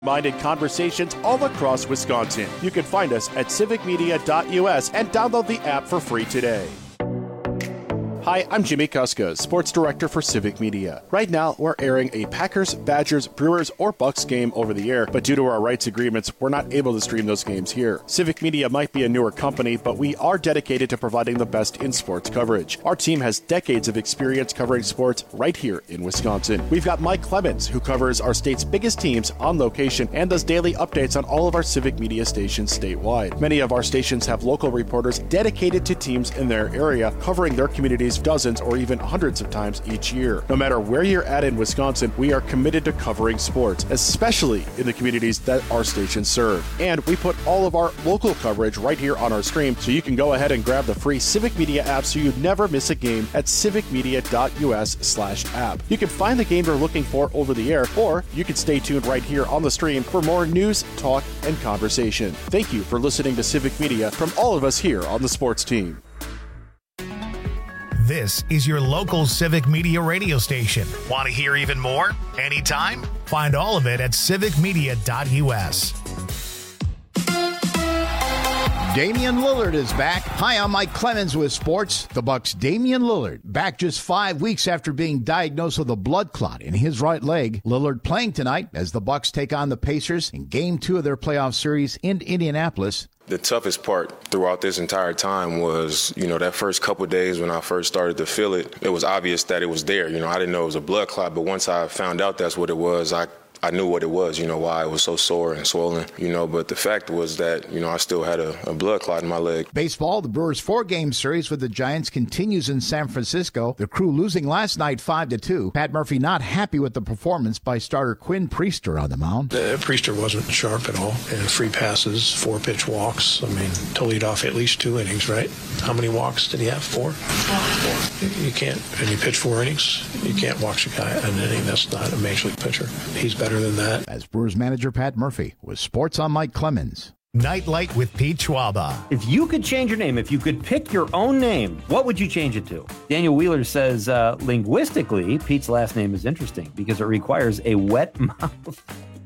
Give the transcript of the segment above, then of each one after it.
Minded conversations all across Wisconsin. You can find us at civicmedia.us and download the app for free today. Hi, I'm Jimmy Kuska, Sports Director for Civic Media. Right now, we're airing a Packers, Badgers, Brewers, or Bucks game over the air, but due to our rights agreements, we're not able to stream those games here. Civic Media might be a newer company, but we are dedicated to providing the best in sports coverage. Our team has decades of experience covering sports right here in Wisconsin. We've got Mike Clemens, who covers our state's biggest teams on location and does daily updates on all of our Civic Media stations statewide. Many of our stations have local reporters dedicated to teams in their area, covering their communities dozens or even hundreds of times each year. No matter where you're at in Wisconsin, we are committed to covering sports, especially in the communities that our stations serve. And we put all of our local coverage right here on our stream, so you can go ahead and grab the free Civic Media app so you never miss a game at civicmedia.us/app. You can find the game you're looking for over the air, or you can stay tuned right here on the stream for more news, talk, and conversation. Thank you for listening to Civic Media from all of us here on the sports team. This is your local Civic Media radio station. Want to hear even more? Anytime? Find all of it at civicmedia.us. Damian Lillard is back. Hi, I'm Mike Clemens with sports. The Bucks' Damian Lillard back just 5 weeks after being diagnosed with a blood clot in his right leg. Lillard playing tonight as the Bucks take on the Pacers in Game 2 of their playoff series in Indianapolis. The toughest part throughout this entire time was, that first couple of days when I first started to feel it, it was obvious that it was there. I didn't know it was a blood clot, but once I found out that's what it was, I knew what it was, why it was so sore and swollen, but the fact was that, I still had a blood clot in my leg. Baseball, the Brewers' 4-game series with the Giants continues in San Francisco. The Crew losing last night 5-2. Pat Murphy not happy with the performance by starter Quinn Priester on the mound. Priester wasn't sharp at all. And 3 passes, 4-pitch walks. To lead off at least 2 innings, right? How many walks did he have? 4? 4. You can't, and you pitch 4 innings, you can't walk a guy an inning. That's not a major league pitcher. He's better than that. As Brewers manager Pat Murphy with Sports on Mike Clemens. Nightlight with Pete Schwaba. If you could change your name, if you could pick your own name, what would you change it to? Daniel Wheeler says, linguistically, Pete's last name is interesting because it requires a wet mouth.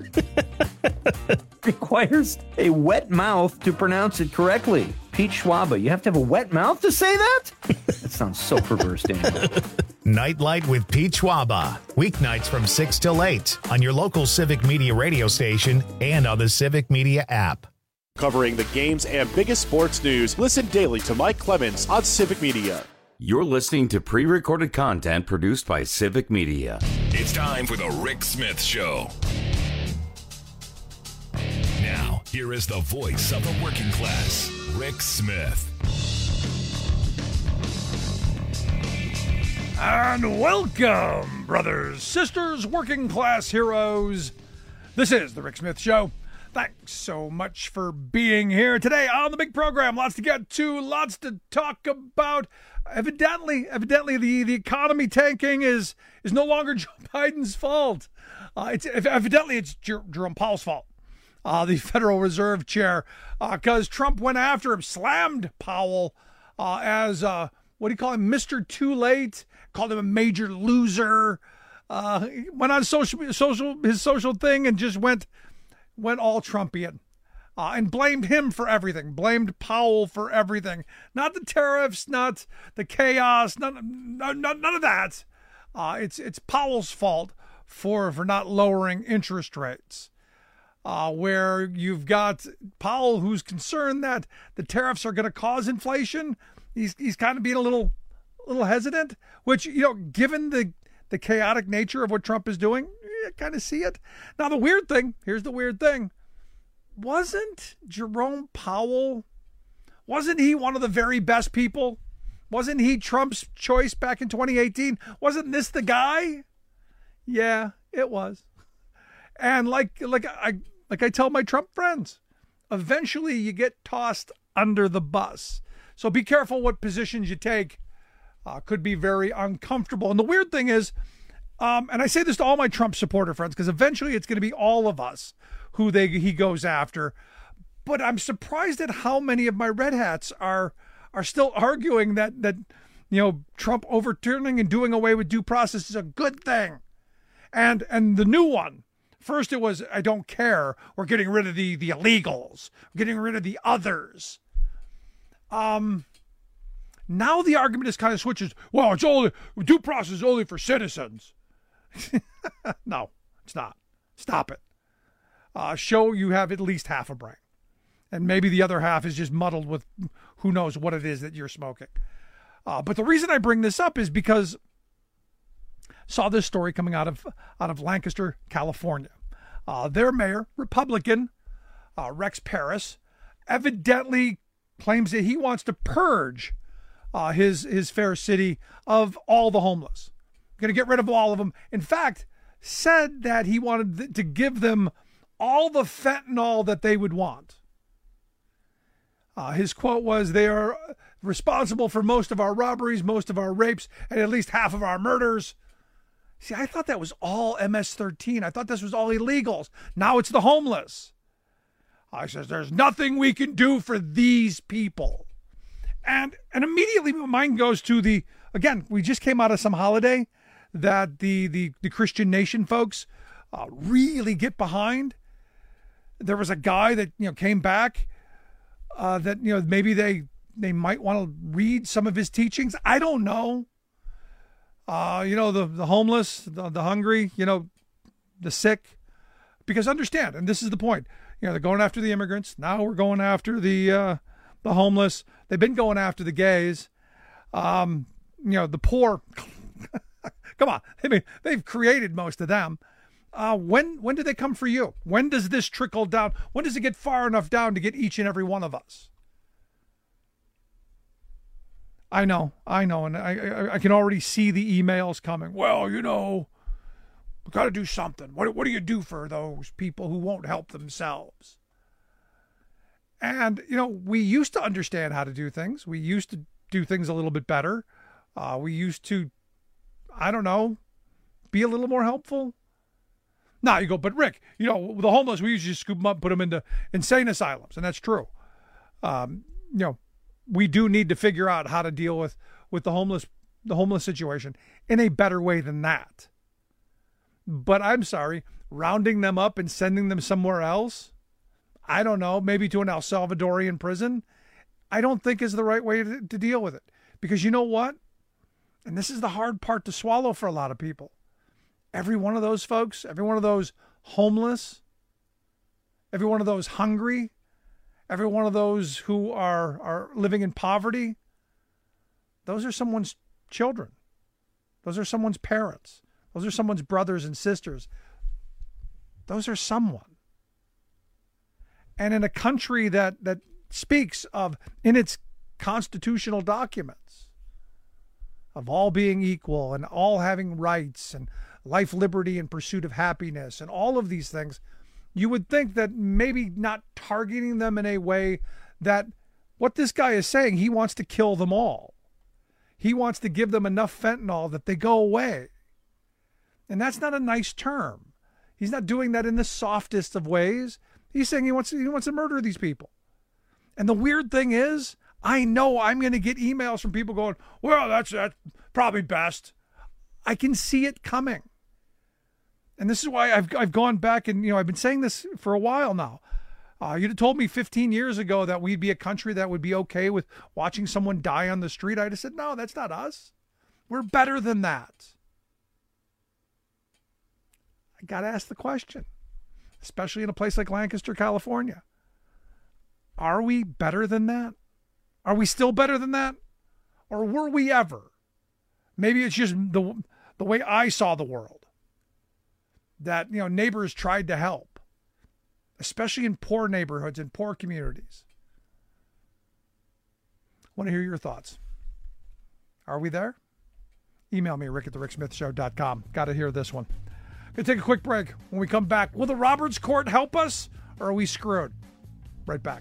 Requires a wet mouth to pronounce it correctly. Pete Schwaba, you have to have a wet mouth to say that? That sounds so perverse, Daniel. Nightlight with Pete Schwaba. Weeknights from 6 till 8 on your local Civic Media radio station and on the Civic Media app. Covering the games and biggest sports news, listen daily to Mike Clemens on Civic Media. You're listening to pre-recorded content produced by Civic Media. It's time for the Rick Smith Show. Now, here is the voice of the working class, Rick Smith. And welcome, brothers, sisters, working class heroes. This is the Rick Smith Show. Thanks so much for being here today on the big program. Lots to get to, lots to talk about. Evidently, the economy tanking is no longer Joe Biden's fault. It's Jerome Powell's fault. The Federal Reserve Chair, because Trump went after him, slammed Powell as, what do you call him, Mr. Too Late, called him a major loser, went on his social thing and just went all Trumpian, and blamed him for everything, blamed Powell for everything, not the tariffs, not the chaos, none of that. It's Powell's fault for not lowering interest rates. Where you've got Powell, who's concerned that the tariffs are going to cause inflation. He's kind of being a little hesitant, which, given the chaotic nature of what Trump is doing, you kind of see it. Now, here's the weird thing. Wasn't Jerome Powell, wasn't he one of the very best people? Wasn't he Trump's choice back in 2018? Wasn't this the guy? Yeah, it was. And like I tell my Trump friends, eventually you get tossed under the bus. So be careful what positions you take. Could be very uncomfortable. And the weird thing is, and I say this to all my Trump supporter friends, because eventually it's going to be all of us who he goes after. But I'm surprised at how many of my red hats are still arguing that Trump overturning and doing away with due process is a good thing. And the new one First it was, I don't care. We're getting rid of the illegals. We're getting rid of the others. Now the argument is kind of switches. Well, it's only, due process is only for citizens. No, it's not. Stop it. Show you have at least half a brain. And maybe the other half is just muddled with who knows what it is that you're smoking. But the reason I bring this up is because I saw this story coming out of Lancaster, California. Their mayor, Republican, Rex Parris, evidently claims that he wants to purge his fair city of all the homeless. Going to get rid of all of them. In fact, said that he wanted to give them all the fentanyl that they would want. His quote was, they are responsible for most of our robberies, most of our rapes, and at least half of our murders. See, I thought that was all MS-13. I thought this was all illegals. Now it's the homeless. I says, there's nothing we can do for these people. And immediately my mind goes to again, we just came out of some holiday that the Christian Nation folks really get behind. There was a guy that, came back that, maybe they might want to read some of his teachings. I don't know. The homeless, the hungry, the sick, because understand, and this is the point, they're going after the immigrants. Now we're going after the homeless. They've been going after the gays, the poor. Come on. I mean, they've created most of them. When do they come for you? When does this trickle down? When does it get far enough down to get each and every one of us? I know, and I can already see the emails coming. Well, we got to do something. What do you do for those people who won't help themselves? And, we used to understand how to do things. We used to do things a little bit better. We used to, be a little more helpful. Now you go, but Rick, the homeless, we usually scoop them up and put them into insane asylums. And that's true. We do need to figure out how to deal with the homeless situation in a better way than that. But I'm sorry, rounding them up and sending them somewhere else, I don't know, maybe to an El Salvadorian prison, I don't think is the right way to deal with it. Because you know what? And this is the hard part to swallow for a lot of people. Every one of those folks, every one of those homeless, every one of those hungry, every one of those who are living in poverty, those are someone's children. Those are someone's parents. Those are someone's brothers and sisters. Those are someone. And in a country that speaks of, in its constitutional documents, of all being equal and all having rights and life, liberty, and pursuit of happiness and all of these things, you would think that maybe not targeting them in a way that what this guy is saying, he wants to kill them all. He wants to give them enough fentanyl that they go away. And that's not a nice term. He's not doing that in the softest of ways. He's saying he wants to murder these people. And the weird thing is, I know I'm going to get emails from people going, well, that's probably best. I can see it coming. And this is why I've gone back and, I've been saying this for a while now. You'd have told me 15 years ago that we'd be a country that would be okay with watching someone die on the street. I'd have said, no, that's not us. We're better than that. I got to ask the question, especially in a place like Lancaster, California. Are we better than that? Are we still better than that? Or were we ever? Maybe it's just the way I saw the world. That, neighbors tried to help, especially in poor neighborhoods and poor communities. I want to hear your thoughts. Are we there? Email me, rick@thericksmithshow.com. Got to hear this one. Going to take a quick break. When we come back, will the Roberts Court help us, or are we screwed? Right back.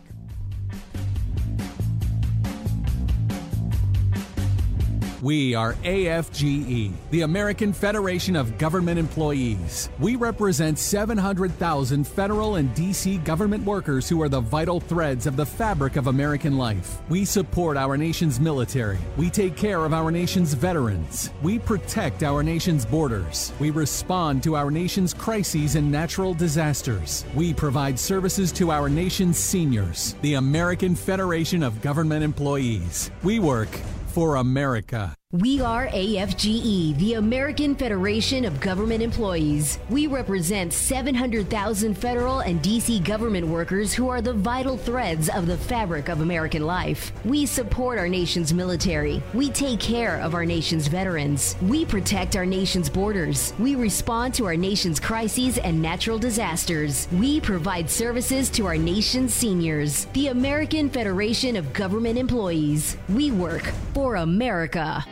We are AFGE, the American Federation of Government Employees. We represent 700,000 federal and D.C. government workers who are the vital threads of the fabric of American life. We support our nation's military. We take care of our nation's veterans. We protect our nation's borders. We respond to our nation's crises and natural disasters. We provide services to our nation's seniors. The American Federation of Government Employees. We work for America. We are AFGE, the American Federation of Government Employees. We represent 700,000 federal and D.C. government workers who are the vital threads of the fabric of American life. We support our nation's military. We take care of our nation's veterans. We protect our nation's borders. We respond to our nation's crises and natural disasters. We provide services to our nation's seniors. The American Federation of Government Employees. We work for America.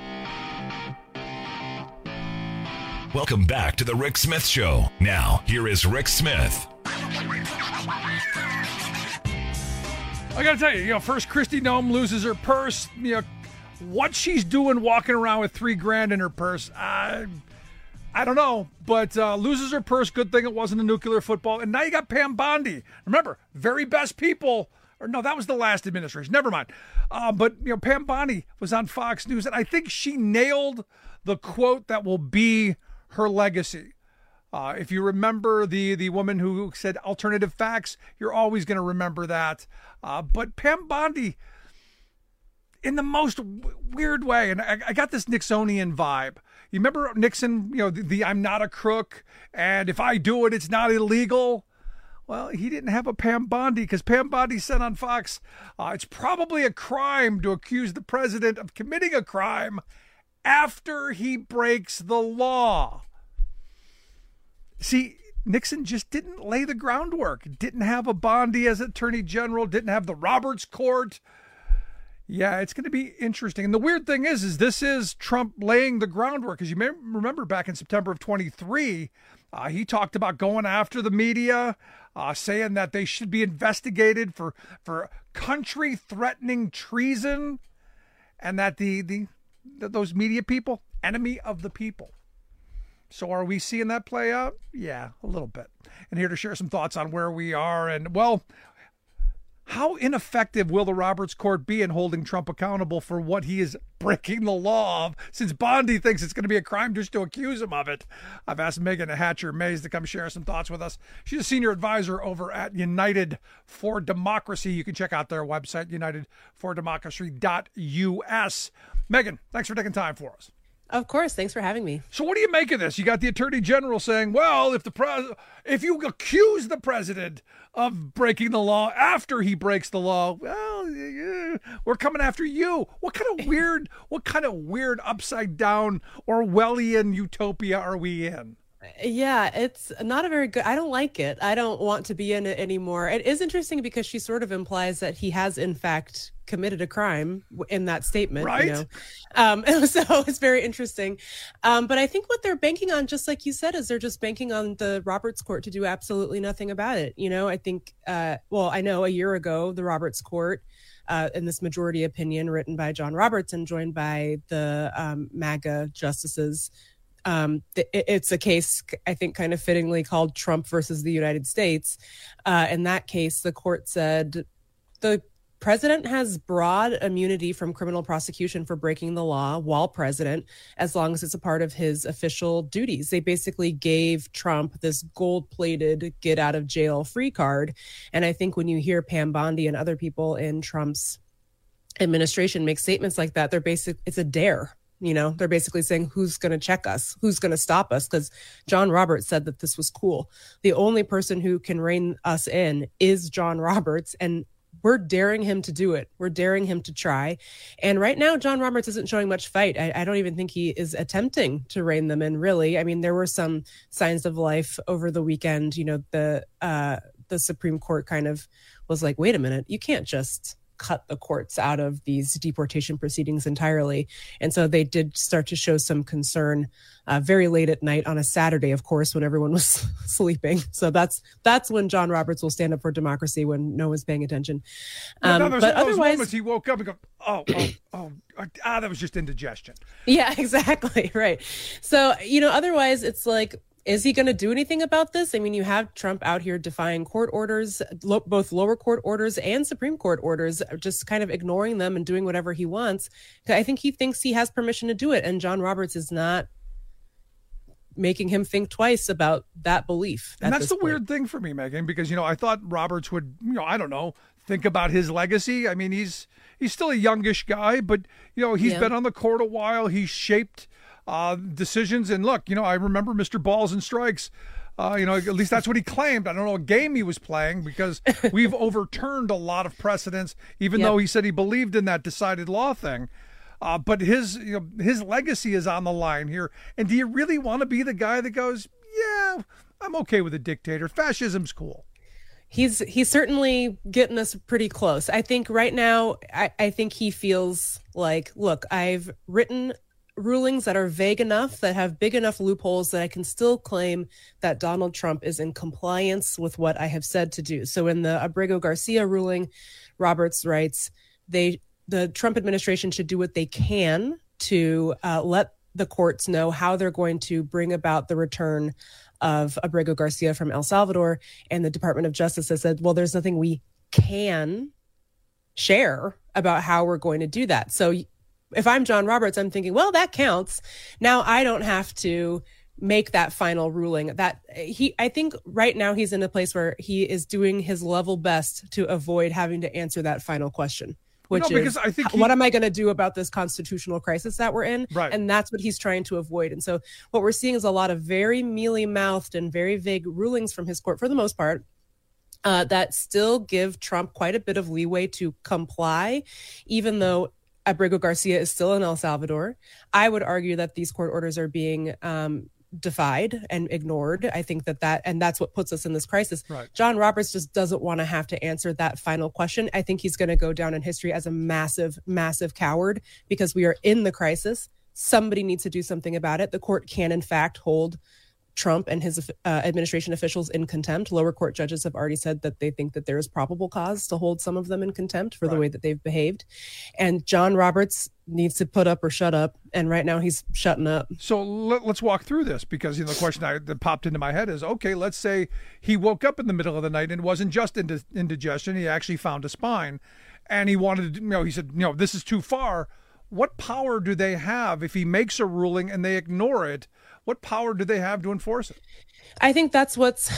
Welcome back to the Rick Smith Show. Now, here is Rick Smith. I got to tell you, first Kristi Noem loses her purse. What she's doing walking around with $3,000 in her purse, I don't know, but loses her purse. Good thing it wasn't a nuclear football. And now you got Pam Bondi. Remember, very best people. Or no, that was the last administration. Never mind. But Pam Bondi was on Fox News, and I think she nailed the quote that will be her legacy. If you remember the woman who said alternative facts, you're always going to remember that. But Pam Bondi, in the most weird way, and I got this Nixonian vibe. You remember Nixon, the I'm not a crook, and if I do it, it's not illegal. Well, he didn't have a Pam Bondi, because Pam Bondi said on Fox, it's probably a crime to accuse the president of committing a crime after he breaks the law. See, Nixon just didn't lay the groundwork. Didn't have a Bondi as Attorney General, didn't have the Roberts Court. Yeah, it's going to be interesting. And the weird thing is this is Trump laying the groundwork. Because you may remember back in September of 23, he talked about going after the media, saying that they should be investigated for country-threatening treason, and that those media people, enemy of the people. So are we seeing that play out? Yeah, a little bit. And here to share some thoughts on where we are and, well, how ineffective will the Roberts Court be in holding Trump accountable for what he is breaking the law of, since Bondi thinks it's going to be a crime just to accuse him of it? I've asked Megan Hatcher-Mays to come share some thoughts with us. She's a senior advisor over at United for Democracy. You can check out their website, unitedfordemocracy.us. Megan, thanks for taking time for us. Of course. Thanks for having me. So what do you make of this? You got the Attorney General saying, well, if you accuse the president of breaking the law after he breaks the law, well, we're coming after you. What kind of weird upside down Orwellian utopia are we in? Yeah, it's not a very good, I don't like it. I don't want to be in it anymore. It is interesting because she sort of implies that he has in fact committed a crime in that statement, right? So it's very interesting. But I think what they're banking on, just like you said, is they're just banking on the Roberts Court to do absolutely nothing about it. I think, I know a year ago, the Roberts Court, in this majority opinion written by John Roberts and joined by the MAGA justices, it's a case, I think, kind of fittingly called Trump versus the United States. In that case, the court said the president has broad immunity from criminal prosecution for breaking the law while president, as long as it's a part of his official duties. They basically gave Trump this gold-plated get out of jail free card. And I think when you hear Pam Bondi and other people in Trump's administration make statements like that, it's a dare. They're basically saying, who's going to check us? Who's going to stop us? Because John Roberts said that this was cool. The only person who can rein us in is John Roberts, and we're daring him to do it. We're daring him to try. And right now, John Roberts isn't showing much fight. I don't even think he is attempting to rein them in, really. I mean, there were some signs of life over the weekend. The Supreme Court kind of was like, wait a minute, you can't just cut the courts out of these deportation proceedings entirely. And so they did start to show some concern very late at night on a Saturday, of course, when everyone was sleeping. So that's when John Roberts will stand up for democracy when no one's paying attention. But otherwise, those moments he woke up and go, that was just indigestion. Yeah, exactly. Right. So, otherwise it's like, is he going to do anything about this? I mean, you have Trump out here defying court orders, both lower court orders and Supreme Court orders, just kind of ignoring them and doing whatever he wants. I think he thinks he has permission to do it. And John Roberts is not making him think twice about that belief. And that's the weird thing for me, Megan, because, I thought Roberts would, I don't know, think about his legacy. I mean, he's still a youngish guy, but, he's been on the court a while. He's shaped decisions. And look, I remember Mr. Balls and Strikes. At least that's what he claimed. I don't know what game he was playing, because we've overturned a lot of precedents, even though he said he believed in that decided law thing. But his legacy is on the line here. And do you really want to be the guy that goes, yeah, I'm okay with a dictator. Fascism's cool. He's certainly getting us pretty close. I think right now, I think he feels like, look, I've written rulings that are vague enough, that have big enough loopholes that I can still claim that Donald Trump is in compliance with what I have said to do. So in the Abrego Garcia ruling, Roberts writes, the Trump administration should do what they can to let the courts know how they're going to bring about the return of Abrego Garcia from El Salvador. And the Department of Justice has said, well, there's nothing we can share about how we're going to do that. So if I'm John Roberts, I'm thinking, well, that counts. Now I don't have to make that final ruling. I think right now he's in a place where he is doing his level best to avoid having to answer that final question, which is, I think what am I going to do about this constitutional crisis that we're in? Right. And that's what he's trying to avoid. And so what we're seeing is a lot of very mealy-mouthed and very vague rulings from his court, for the most part, that still give Trump quite a bit of leeway to comply, even though Abrego Garcia is still in El Salvador. I would argue that these court orders are being defied and ignored. I think and that's what puts us in this crisis. Right. John Roberts just doesn't want to have to answer that final question. I think he's going to go down in history as a massive, massive coward, because we are in the crisis. Somebody needs to do something about it. The court can, in fact, hold Trump and his administration officials in contempt. Lower court judges have already said that they think that there is probable cause to hold some of them in contempt for the way that they've behaved. And John Roberts needs to put up or shut up. And right now he's shutting up. So let's walk through this, because the question that popped into my head is, okay, let's say he woke up in the middle of the night and it wasn't just indigestion. He actually found a spine, and he wanted to, he said, this is too far. What power do they have if he makes a ruling and they ignore it? What power do they have to enforce it? I think that's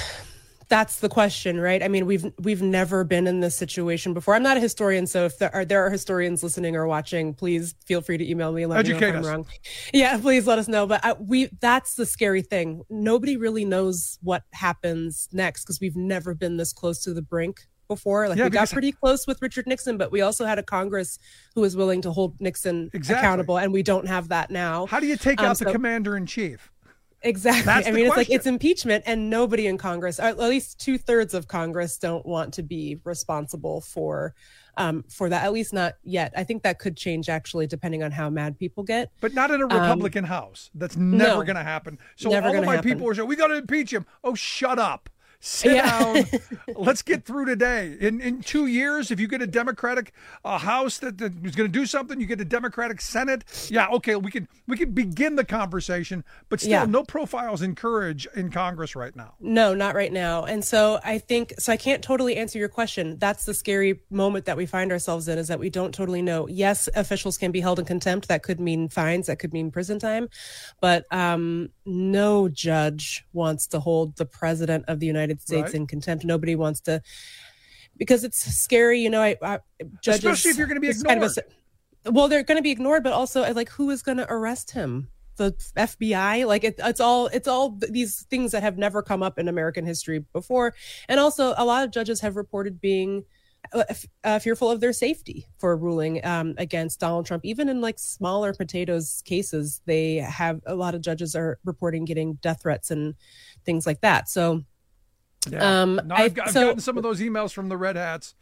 the question, right? I mean, we've never been in this situation before. I'm not a historian, so if there are historians listening or watching, please feel free to email me and let me know if I'm wrong. Yeah, please let us know. But that's the scary thing. Nobody really knows what happens next, because we've never been this close to the brink before. We got pretty close with Richard Nixon, but we also had a Congress who was willing to hold Nixon accountable, and we don't have that now. How do you take out the commander-in-chief? Exactly. It's like it's impeachment, and nobody in Congress, or at least 2/3 of Congress, don't want to be responsible for that. At least not yet. I think that could change, actually, depending on how mad people get. But not in a Republican House. That's never going to happen. So all of my people are saying, we got to impeach him. Oh, shut up. Sit down. Let's get through today. In 2 years, if you get a Democratic House that is going to do something, you get a Democratic Senate. Yeah, okay, we can begin the conversation, but still no profiles in Congress right now. No, not right now. And so I can't totally answer your question. That's the scary moment that we find ourselves in, is that we don't totally know. Yes, officials can be held in contempt. That could mean fines. That could mean prison time. But no judge wants to hold the president of the United States in contempt. Nobody wants to, because it's scary. Judges, especially if you're going to be ignored. They're going to be ignored, but also who is going to arrest him? The FBI? It's all these things that have never come up in American history before. And also, a lot of judges have reported being fearful of their safety for ruling against Donald Trump. Even in smaller potatoes cases, they have, a lot of judges are reporting getting death threats and things like that. So I've gotten some of those emails from the Red Hats.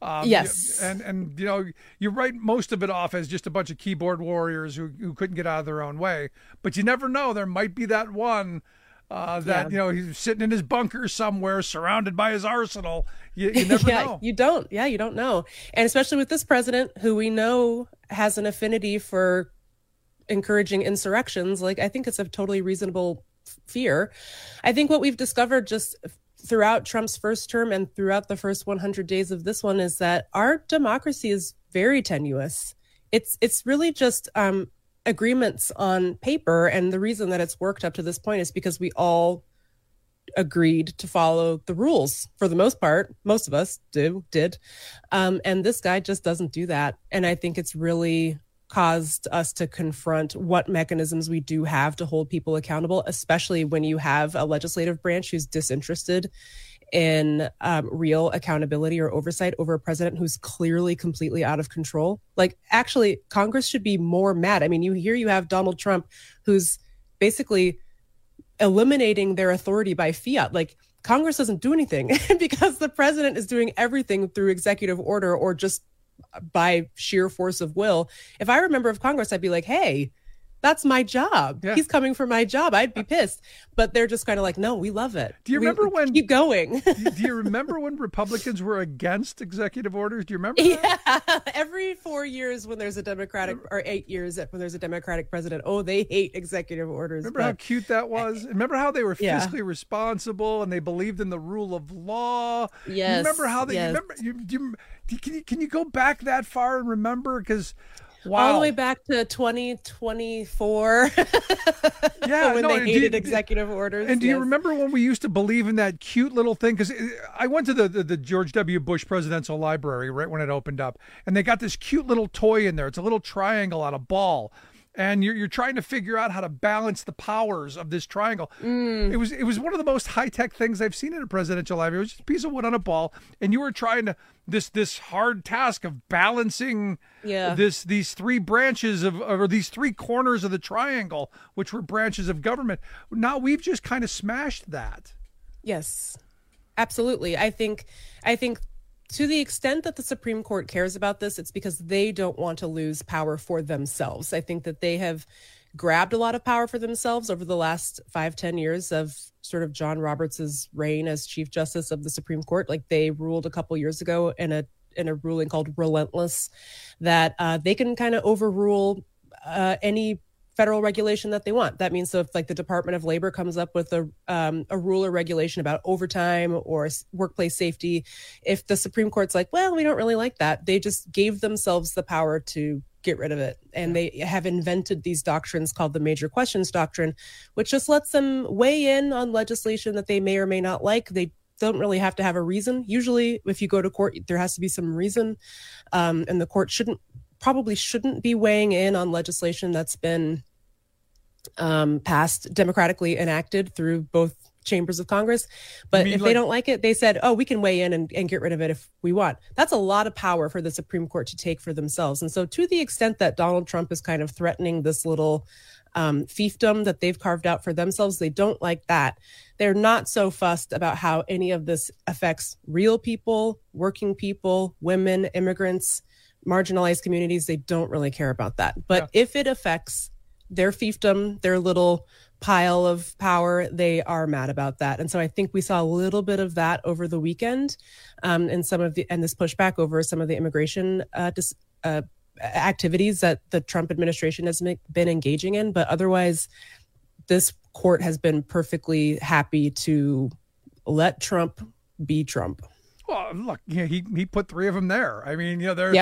Yes. And you write most of it off as just a bunch of keyboard warriors who couldn't get out of their own way. But you never know. There might be that one he's sitting in his bunker somewhere surrounded by his arsenal. You never know. You don't. Yeah, you don't know. And especially with this president, who we know has an affinity for encouraging insurrections, like, I think it's a totally reasonable fear. I think what we've discovered just throughout Trump's first term and throughout the first 100 days of this one is that our democracy is very tenuous. It's really just agreements on paper. And the reason that it's worked up to this point is because we all agreed to follow the rules for the most part. Most of us did. And this guy just doesn't do that. And I think it's really caused us to confront what mechanisms we do have to hold people accountable, especially when you have a legislative branch who's disinterested in real accountability or oversight over a president who's clearly completely out of control. Like, actually, Congress should be more mad. I mean, you have Donald Trump, who's basically eliminating their authority by fiat. Like, Congress doesn't do anything because the president is doing everything through executive order or just by sheer force of will. If I remember of Congress, I'd be like, hey, that's my job. Yeah. He's coming for my job. I'd be pissed. But they're just kind of like, no, we love it. Do you remember when... Keep going. Do you remember when Republicans were against executive orders? Do you remember that? Yeah. Every 4 years when there's a Democratic, or 8 years when there's a Democratic president, they hate executive orders. Remember how cute that was? Remember how they were fiscally responsible and they believed in the rule of law? Yes. Remember how they... Yes. Can you go back that far and remember? Because... Wow. All the way back to 2024 when they hated executive orders. And do you remember when we used to believe in that cute little thing? Because I went to the George W. Bush Presidential Library right when it opened up, and they got this cute little toy in there. It's a little triangle on a ball. And you're trying to figure out how to balance the powers of this triangle. It was one of the most high-tech things I've seen in a presidential library. It was just a piece of wood on a ball, and you were trying to this hard task of balancing these three branches or these three corners of the triangle, which were branches of government. Now we've just kind of smashed that. Yes, absolutely. I think to the extent that the Supreme Court cares about this, it's because they don't want to lose power for themselves. I think that they have grabbed a lot of power for themselves over the last 5-10 years of sort of John Roberts's reign as Chief Justice of the Supreme Court. Like, they ruled a couple years ago in a ruling called Relentless that they can kind of overrule any federal regulation that they want. That means, so if like the Department of Labor comes up with a rule or regulation about overtime or workplace safety, if the Supreme Court's like, well, we don't really like that, they just gave themselves the power to get rid of it. And they have invented these doctrines called the Major Questions Doctrine, which just lets them weigh in on legislation that they may or may not like. They don't really have to have a reason. Usually, if you go to court, there has to be some reason, and the court probably shouldn't be weighing in on legislation that's been passed, democratically enacted through both chambers of Congress. But if they don't like it, they said, we can weigh in and get rid of it if we want. That's a lot of power for the Supreme Court to take for themselves. And so to the extent that Donald Trump is kind of threatening this little fiefdom that they've carved out for themselves, they don't like that. They're not so fussed about how any of this affects real people, working people, women, immigrants, marginalized communities. They don't really care about that. But if it affects their fiefdom, their little pile of power, they are mad about that. And so I think we saw a little bit of that over the weekend, and this pushback over some of the immigration activities that the Trump administration has been engaging in. But otherwise, this court has been perfectly happy to let Trump be Trump. Well, look, he put three of them there. I mean, they're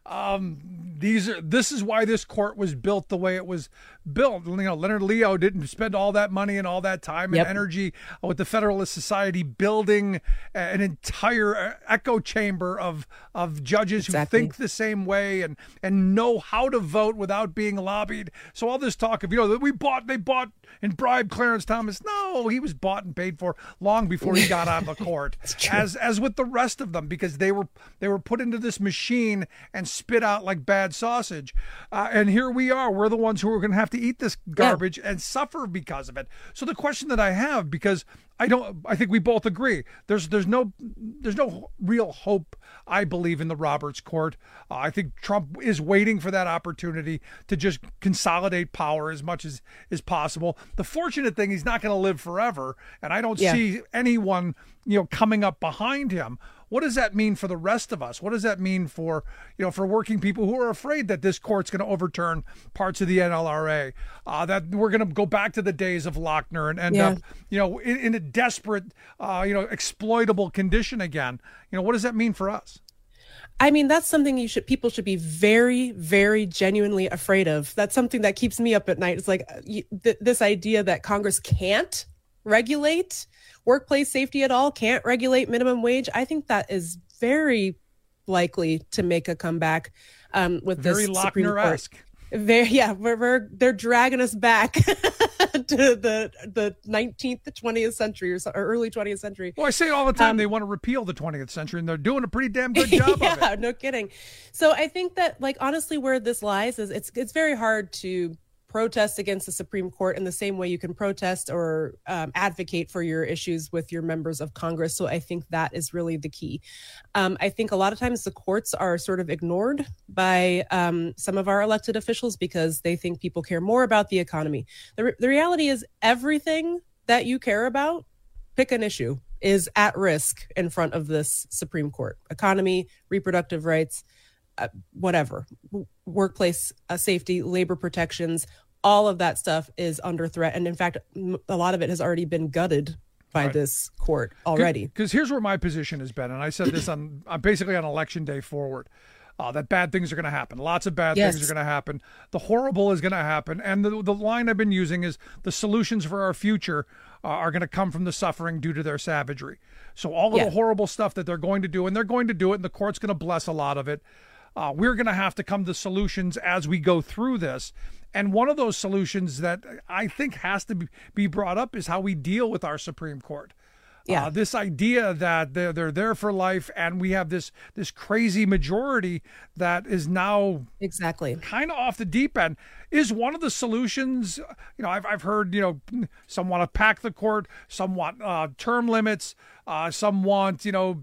this is why this court was built the way it was built. Leonard Leo didn't spend all that money and all that time and energy with the Federalist Society building an entire echo chamber of judges who think the same way and know how to vote without being lobbied. So all this talk of they bought and bribed Clarence Thomas. No, he was bought and paid for long before he got on the court. As with the rest of them, because they were put into this machine and spit out like bad bad sausage. And here we are. We're the ones who are going to have to eat this garbage and suffer because of it. So the question that I have, because I think we both agree, there's no real hope, I believe, in the Roberts Court. I think Trump is waiting for that opportunity to just consolidate power as much as possible. The fortunate thing, he's not going to live forever, and I don't see anyone, coming up behind him. What does that mean for the rest of us? What does that mean for working people who are afraid that this court's going to overturn parts of the NLRA, that we're going to go back to the days of Lochner and end up, in a desperate, exploitable condition again? What does that mean for us? I mean, that's something people should be very, very genuinely afraid of. That's something that keeps me up at night. It's like this idea that Congress can't regulate workplace safety at all, can't regulate minimum wage. I think that is very likely to make a comeback with very this Supreme Court. They're dragging us back to the 19th, the 20th century or early 20th century. Well, I say all the time they want to repeal the 20th century, and they're doing a pretty damn good job of it. Yeah, no kidding. So I think that, honestly, where this lies is it's very hard to protest against the Supreme Court in the same way you can protest or advocate for your issues with your members of Congress. So I think that is really the key. I think a lot of times the courts are sort of ignored by some of our elected officials because they think people care more about the economy. The reality is everything that you care about, pick an issue, is at risk in front of this Supreme Court. Economy, reproductive rights, whatever, workplace safety, labor protections, all of that stuff is under threat. And in fact, a lot of it has already been gutted by this court already. Because here's where my position has been, and I said this on basically on Election Day forward, that bad things are going to happen. Lots of bad things are going to happen. The horrible is going to happen. And the line I've been using is the solutions for our future are going to come from the suffering due to their savagery. So all of the horrible stuff that they're going to do, and they're going to do it, and the court's going to bless a lot of it. We're going to have to come to solutions as we go through this. And one of those solutions that I think has to be brought up is how we deal with our Supreme Court. This idea that they're there for life, and we have this crazy majority that is now kind of off the deep end is one of the solutions. I've heard some want to pack the court, some want term limits, some want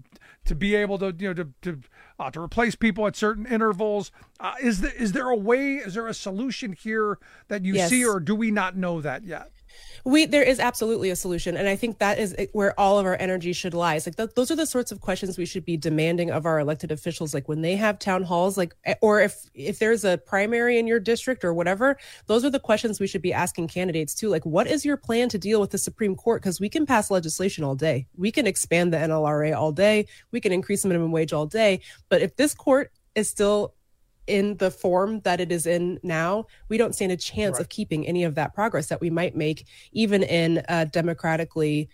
to be able to replace people at certain intervals. Is there a way? Is there a solution here that you see, or do we not know that yet? There is absolutely a solution. And I think that is where all of our energy should lie. It's like those are the sorts of questions we should be demanding of our elected officials. Like when they have town halls, or if there's a primary in your district or whatever, those are the questions we should be asking candidates too. Like, what is your plan to deal with the Supreme Court? Because we can pass legislation all day. We can expand the NLRA all day. We can increase the minimum wage all day. But if this court is still in the form that it is in now, we don't stand a chance of keeping any of that progress that we might make, even in a democratically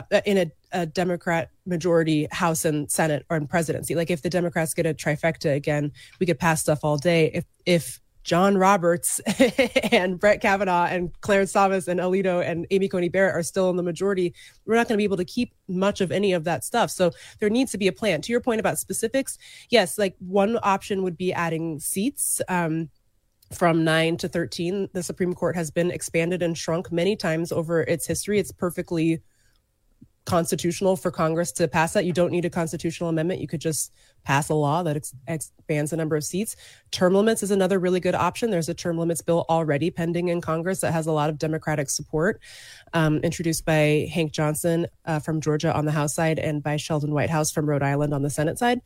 in a Democrat majority House and Senate or in presidency. Like if the Democrats get a trifecta again, we could pass stuff all day. If John Roberts and Brett Kavanaugh and Clarence Thomas and Alito and Amy Coney Barrett are still in the majority, we're not going to be able to keep much of any of that stuff. So there needs to be a plan. To your point about specifics, yes, like one option would be adding seats from 9 to 13. The Supreme Court has been expanded and shrunk many times over its history. It's perfectly constitutional for Congress to pass that. You don't need a constitutional amendment. You could just pass a law that expands the number of seats. Term limits is another really good option. There's a term limits bill already pending in Congress that has a lot of Democratic support, introduced by Hank Johnson from Georgia on the House side and by Sheldon Whitehouse from Rhode Island on the Senate side.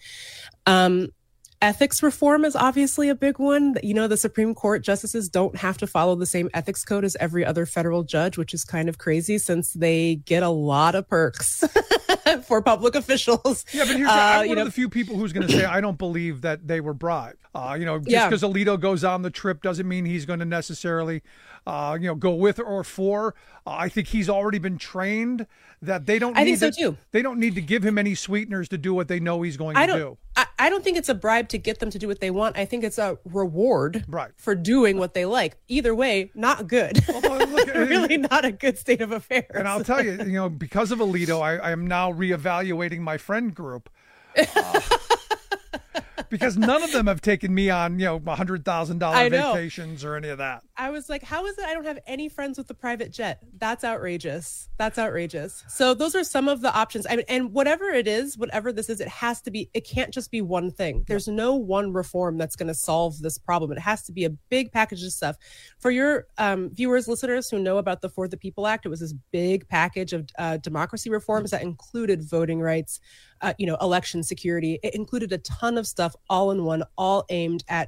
Ethics reform is obviously a big one. The Supreme Court justices don't have to follow the same ethics code as every other federal judge, which is kind of crazy since they get a lot of perks for public officials. Yeah, but here's I'm one of the few people who's going to say I don't believe that they were bribed. Just because Alito goes on the trip doesn't mean he's going to necessarily go with or for. I think he's already been trained that they don't. I think so too. They don't need to give him any sweeteners to do what they know he's going to do. I don't think it's a bribe to get them to do what they want. I think it's a reward for doing what they like. Either way, not good. Really not a good state of affairs. And I'll tell you, because of Alito, I am now reevaluating my friend group. because none of them have taken me on, $100,000 vacations or any of that. I was like, how is it I don't have any friends with a private jet? That's outrageous. So those are some of the options. And whatever this is, it can't just be one thing. There's no one reform that's going to solve this problem. It has to be a big package of stuff. For your viewers, listeners who know about the For the People Act, it was this big package of democracy reforms that included voting rights, election security. It included a ton of stuff all in one, all aimed at,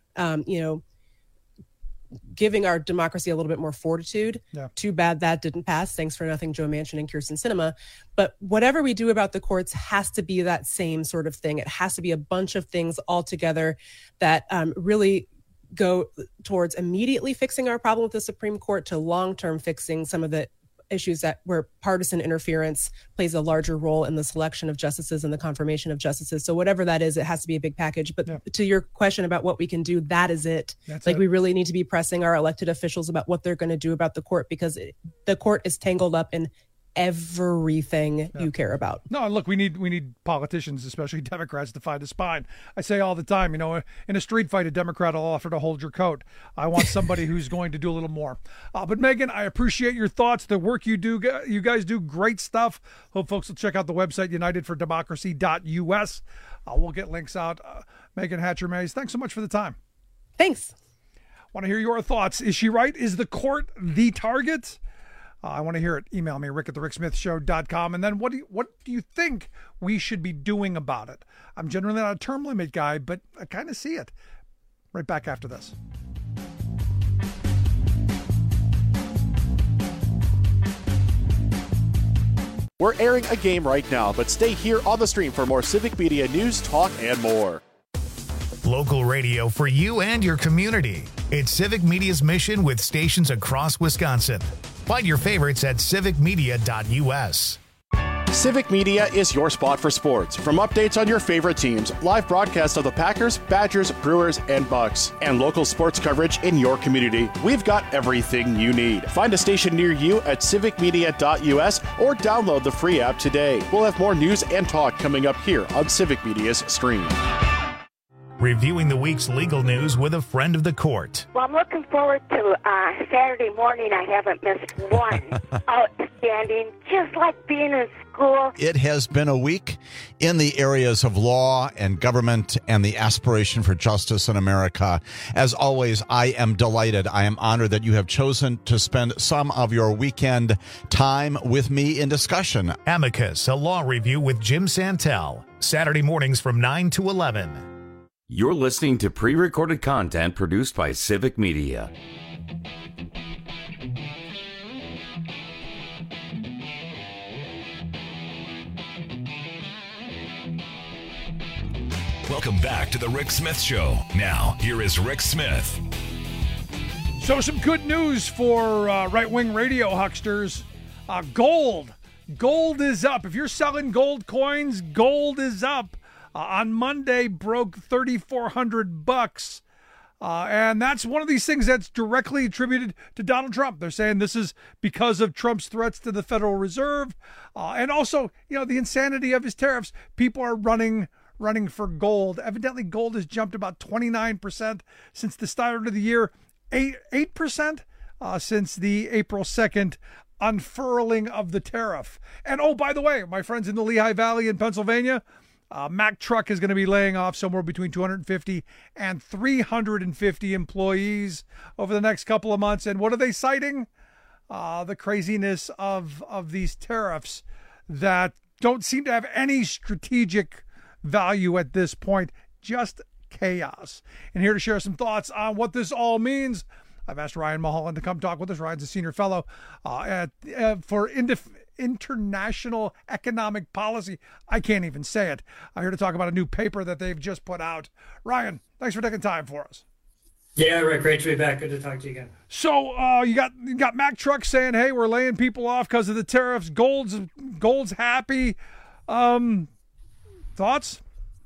giving our democracy a little bit more fortitude. Yeah. Too bad that didn't pass. Thanks for nothing, Joe Manchin and Kyrsten Sinema. But whatever we do about the courts has to be that same sort of thing. It has to be a bunch of things all together that really go towards immediately fixing our problem with the Supreme Court to long-term fixing some of the issues where partisan interference plays a larger role in the selection of justices and the confirmation of justices. So whatever that is, it has to be a big package. But to your question about what we can do, that is it. We really need to be pressing our elected officials about what they're going to do about the court, because the court is tangled up in everything you care about. No, look, we need politicians, especially Democrats, to find a spine. I say all the time, in a street fight, a Democrat will offer to hold your coat. I want somebody who's going to do a little more. But Megan, I appreciate your thoughts, the work you do. You guys do great stuff. Hope folks will check out the website, unitedfordemocracy.us. We'll get links out. Megan Hatcher-Mays, thanks so much for the time. Thanks. Want to hear your thoughts. Is she right? Is the court the target? I want to hear it. Email me, rick@thericksmithshow.com. And then what do you think we should be doing about it? I'm generally not a term limit guy, but I kind of see it. Right back after this. We're airing a game right now, but stay here on the stream for more Civic Media news, talk, and more. Local radio for you and your community. It's Civic Media's mission with stations across Wisconsin. Find your favorites at civicmedia.us. Civic Media is your spot for sports. From updates on your favorite teams, live broadcasts of the Packers, Badgers, Brewers, and Bucks, and local sports coverage in your community, we've got everything you need. Find a station near you at civicmedia.us or download the free app today. We'll have more news and talk coming up here on Civic Media's stream. Reviewing the week's legal news with a friend of the court. Well, I'm looking forward to Saturday morning. I haven't missed one. Outstanding, just like being in school. It has been a week in the areas of law and government and the aspiration for justice in America. As always, I am delighted. I am honored that you have chosen to spend some of your weekend time with me in discussion. Amicus, a law review with Jim Santel. Saturday mornings from 9 to 11. You're listening to pre-recorded content produced by Civic Media. Welcome back to the Rick Smith Show. Now, here is Rick Smith. So some good news for right-wing radio hucksters. Gold is up. If you're selling gold coins, gold is up. On Monday, broke $3,400, and that's one of these things that's directly attributed to Donald Trump. They're saying this is because of Trump's threats to the Federal Reserve, and also, the insanity of his tariffs. People are running for gold. Evidently, gold has jumped about 29% since the start of the year, 8% since the April 2nd unfurling of the tariff. And oh, by the way, my friends in the Lehigh Valley in Pennsylvania, Mack Truck is going to be laying off somewhere between 250 and 350 employees over the next couple of months. And what are they citing? The craziness of these tariffs that don't seem to have any strategic value at this point, just chaos. And here to share some thoughts on what this all means, I've asked Ryan Mulholland to come talk with us. Ryan's a senior fellow for International Economic Policy. I can't even say it. I'm here to talk about a new paper that they've just put out. Ryan, thanks for taking time for us. Yeah, Rick, great to be back. Good to talk to you again. So you got Mack Truck saying, hey, we're laying people off because of the tariffs. Gold's happy. Thoughts?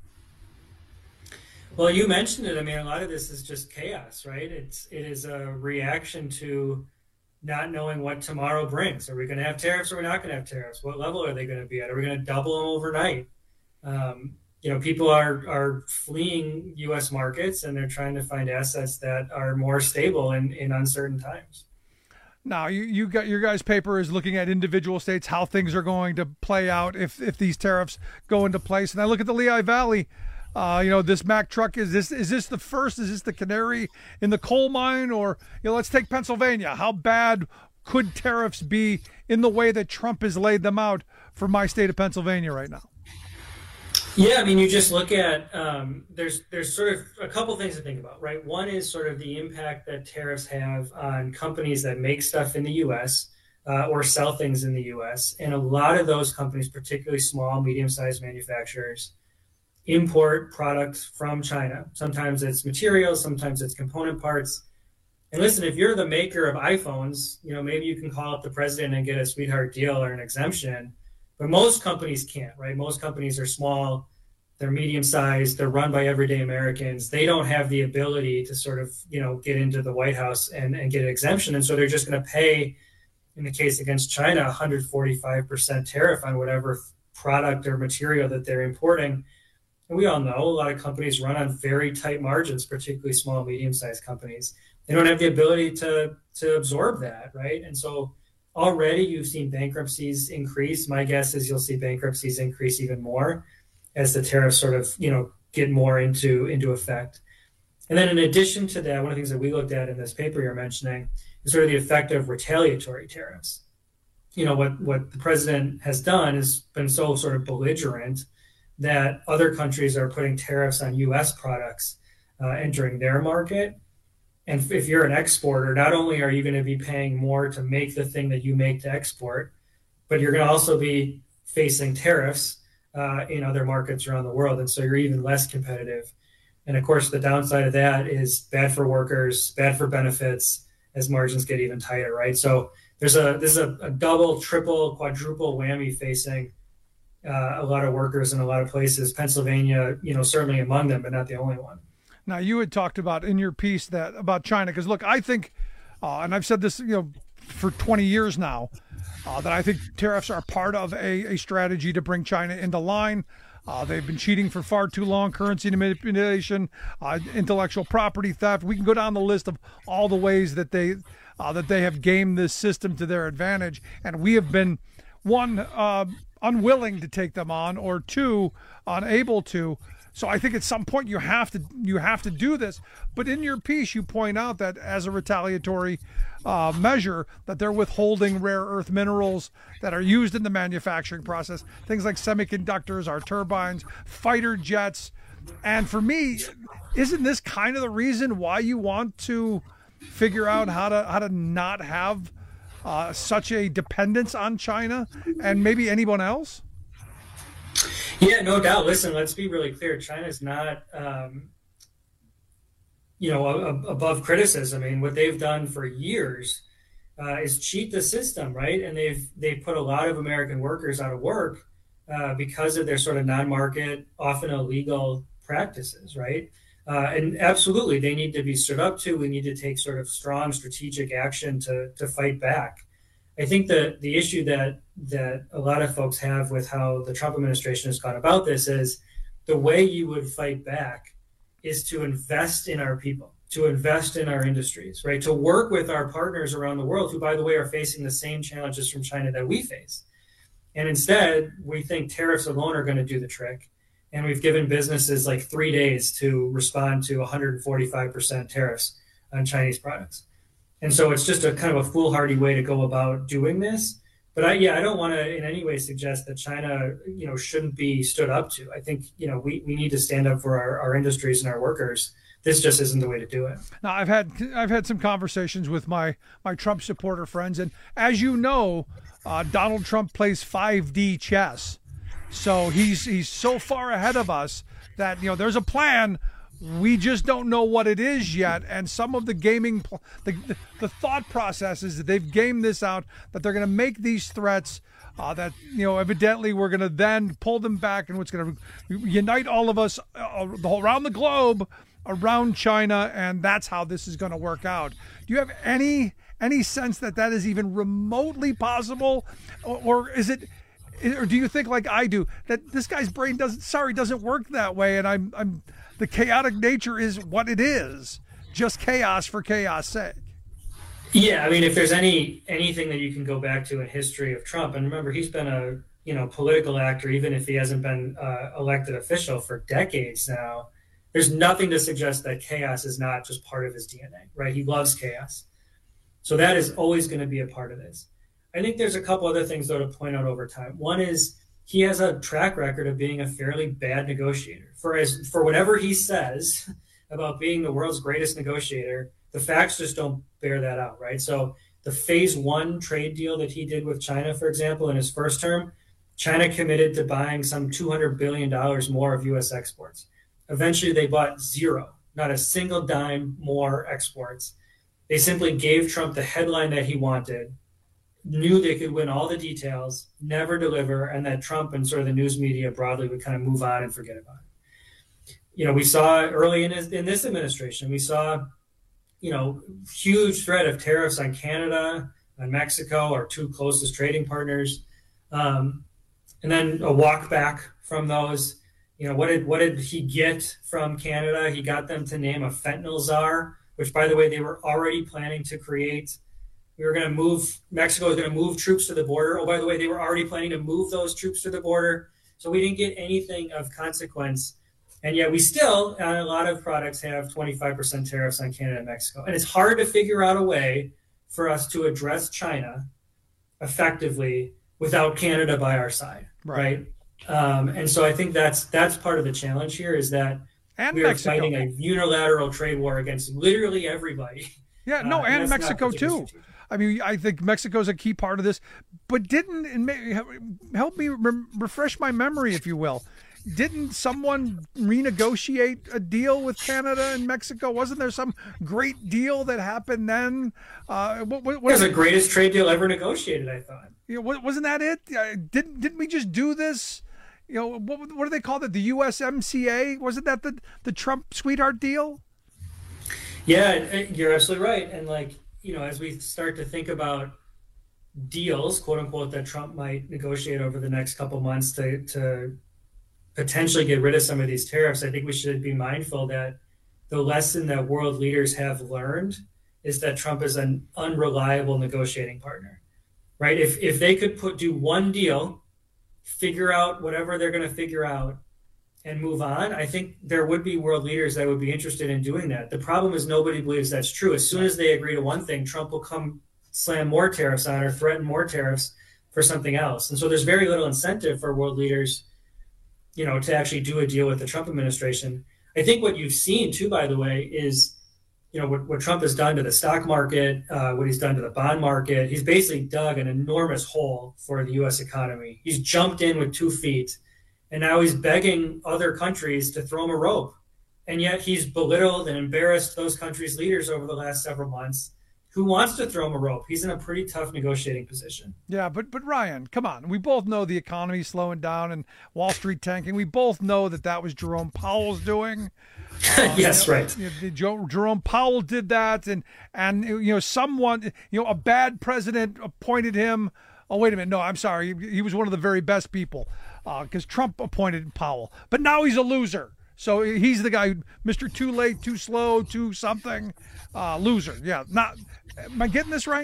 Well, you mentioned it. I mean, a lot of this is just chaos, right? It is a reaction to not knowing what tomorrow brings. Are we going to have tariffs or are we not going to have tariffs? What level are they going to be at? Are we going to double them overnight? people are fleeing U.S. markets, and they're trying to find assets that are more stable in uncertain times. Now, you got your guys' paper is looking at individual states, how things are going to play out if these tariffs go into place. And I look at the Lehigh Valley. This Mack truck, is this the first? Is this the canary in the coal mine? Or let's take Pennsylvania. How bad could tariffs be in the way that Trump has laid them out for my state of Pennsylvania right now? Yeah, I mean, you just look at there's sort of a couple things to think about, right? One is sort of the impact that tariffs have on companies that make stuff in the U.S. Or sell things in the U.S. And a lot of those companies, particularly small, medium-sized manufacturers, import products from China. Sometimes it's materials, sometimes it's component parts. And listen, if you're the maker of iPhones, maybe you can call up the president and get a sweetheart deal or an exemption. But most companies can't, right? Most companies are small, they're medium-sized, they're run by everyday Americans. They don't have the ability to sort of, get into the White House and get an exemption. And so they're just going to pay, in the case against China, 145% tariff on whatever product or material that they're importing. And we all know a lot of companies run on very tight margins, particularly small, medium-sized companies. They don't have the ability to absorb that, right? And so already you've seen bankruptcies increase. My guess is you'll see bankruptcies increase even more as the tariffs sort of, get more into effect. And then in addition to that, one of the things that we looked at in this paper you're mentioning is sort of the effect of retaliatory tariffs. What the president has done is been so sort of belligerent that other countries are putting tariffs on U.S. products entering their market. And if you're an exporter, not only are you going to be paying more to make the thing that you make to export, but you're going to also be facing tariffs in other markets around the world. And so you're even less competitive. And of course, the downside of that is bad for workers, bad for benefits as margins get even tighter, right? So this is a double, triple, quadruple whammy facing a lot of workers in a lot of places. Pennsylvania, certainly among them, but not the only one. Now, you had talked about in your piece that about China, because look, I think, and I've said this, for 20 years now, that I think tariffs are part of a strategy to bring China into line. They've been cheating for far too long, currency manipulation, intellectual property theft. We can go down the list of all the ways that they have gamed this system to their advantage, and we have been, one, unwilling to take them on, or two, unable to. So I think at some point you have to do this. But in your piece, you point out that as a retaliatory measure, that they're withholding rare earth minerals that are used in the manufacturing process, things like semiconductors, our turbines, fighter jets. And for me, isn't this kind of the reason why you want to figure out how to not have such a dependence on China and maybe anyone else? Yeah, no doubt. Listen, let's be really clear. China's not, above criticism. I mean, what they've done for years is cheat the system, right? And they've put a lot of American workers out of work because of their sort of non-market, often illegal practices, right? And absolutely, they need to be stood up to. We need to take sort of strong strategic action to fight back. I think the issue that a lot of folks have with how the Trump administration has gone about this is the way you would fight back is to invest in our people, to invest in our industries, right? To work with our partners around the world who, by the way, are facing the same challenges from China that we face. And instead, we think tariffs alone are going to do the trick. And we've given businesses like 3 days to respond to 145% tariffs on Chinese products. And so it's just a kind of a foolhardy way to go about doing this. But I don't want to in any way suggest that China, shouldn't be stood up to. I think, we need to stand up for our industries and our workers. This just isn't the way to do it. Now, I've had some conversations with my Trump supporter friends. And as you know, Donald Trump plays 5D chess. So he's so far ahead of us that, there's a plan. We just don't know what it is yet. And some of the gaming, the thought process is that they've gamed this out, that they're going to make these threats, that, evidently we're going to then pull them back, and what's going to unite all of us around the globe around China. And that's how this is going to work out. Do you have any sense that is even remotely possible? Or is it Or do you think, like I do, that this guy's brain doesn't work that way, and I'm the chaotic nature is what it is, just chaos for chaos sake? Yeah, I mean, if there's anything that you can go back to in history of Trump, and remember, he's been a political actor, even if he hasn't been elected official for decades now. There's nothing to suggest that chaos is not just part of his DNA, right? He loves chaos. So that is always going to be a part of this. I think there's a couple other things, though, to point out over time. One is he has a track record of being a fairly bad negotiator. For whatever he says about being the world's greatest negotiator, the facts just don't bear that out, right? So the phase 1 trade deal that he did with China, for example, in his first term, China committed to buying some $200 billion more of U.S. exports. Eventually, they bought zero, not a single dime more exports. They simply gave Trump the headline that he wanted, knew they could win all the details, never deliver, and that Trump and sort of the news media broadly would kind of move on and forget about it. You know, we saw early in this administration, we saw, huge threat of tariffs on Canada, on Mexico, our two closest trading partners, and then a walk back from those. You know, what did he get from Canada? He got them to name a fentanyl czar, which, by the way, they were already planning to create. Mexico was going to move troops to the border. Oh, by the way, they were already planning to move those troops to the border. So we didn't get anything of consequence. And yet we still, on a lot of products, have 25% tariffs on Canada and Mexico. And it's hard to figure out a way for us to address China effectively without Canada by our side, right? And so I think that's part of the challenge here, is that we are fighting a unilateral trade war against literally everybody. Yeah, and Mexico too. I mean, I think Mexico's a key part of this. But help me refresh my memory, if you will. Didn't someone renegotiate a deal with Canada and Mexico? Wasn't there some great deal that happened then? What was the greatest trade deal ever negotiated, I thought. Wasn't that it? Didn't we just do this? What do they call it? The USMCA? Wasn't that the Trump sweetheart deal? Yeah, you're absolutely right. And as we start to think about deals, quote unquote, that Trump might negotiate over the next couple months to potentially get rid of some of these tariffs, I think we should be mindful that the lesson that world leaders have learned is that Trump is an unreliable negotiating partner, right? If they could do one deal, figure out whatever they're going to figure out, and move on, I think there would be world leaders that would be interested in doing that. The problem is nobody believes that's true. As soon as they agree to one thing, Trump will come slam more tariffs on or threaten more tariffs for something else. And so there's very little incentive for world leaders, to actually do a deal with the Trump administration. I think what you've seen too, by the way, is, what Trump has done to the stock market, what he's done to the bond market. He's basically dug an enormous hole for the U.S. economy. He's jumped in with 2 feet. And now he's begging other countries to throw him a rope. And yet he's belittled and embarrassed those countries' leaders over the last several months. Who wants to throw him a rope? He's in a pretty tough negotiating position. Yeah, but Ryan, come on. We both know the economy's slowing down and Wall Street tanking. We both know that was Jerome Powell's doing. Yes, right. Jerome Powell did that, and someone, a bad president appointed him. Oh, wait a minute. No, I'm sorry. He was one of the very best people because Trump appointed Powell. But now he's a loser. So he's the guy, Mr. Too Late, Too Slow, Too Something, loser. Yeah. Am I getting this right?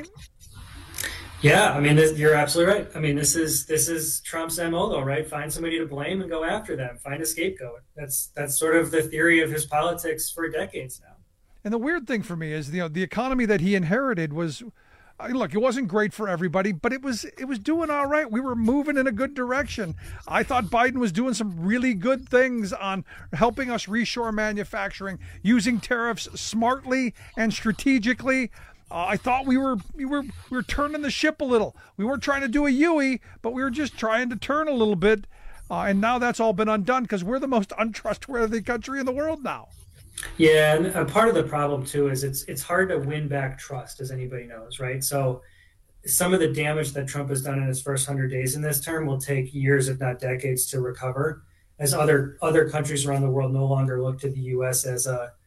Yeah, I mean, you're absolutely right. I mean, this is Trump's MO, though, right? Find somebody to blame and go after them. Find a scapegoat. That's sort of the theory of his politics for decades now. And the weird thing for me is, the economy that he inherited was, look, it wasn't great for everybody, but it was doing all right. We were moving in a good direction. I thought Biden was doing some really good things on helping us reshore manufacturing, using tariffs smartly and strategically. I thought we were turning the ship a little. We weren't trying to do a Yui, but we were just trying to turn a little bit. And now that's all been undone because we're the most untrustworthy country in the world now. Yeah, and part of the problem too is it's hard to win back trust, as anybody knows, right? So some of the damage that Trump has done in his first 100 days in this term will take years, if not decades, to recover, as other countries around the world no longer look to the U.S. as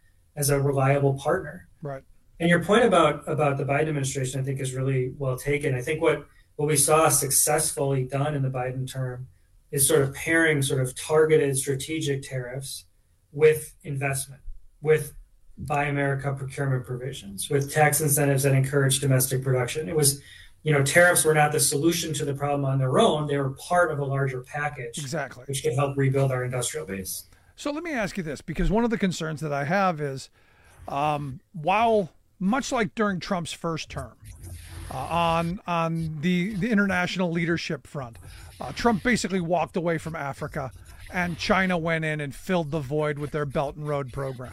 a reliable partner. Right. And your point about the Biden administration, I think, is really well taken. I think what what we saw successfully done in the Biden term is sort of pairing sort of targeted strategic tariffs with investment, with Buy America procurement provisions, with tax incentives that encourage domestic production. It was, tariffs were not the solution to the problem on their own. They were part of a larger package, exactly, which could help rebuild our industrial base. So let me ask you this, because one of the concerns that I have is, while much like during Trump's first term, on the international leadership front, Trump basically walked away from Africa, and China went in and filled the void with their Belt and Road program.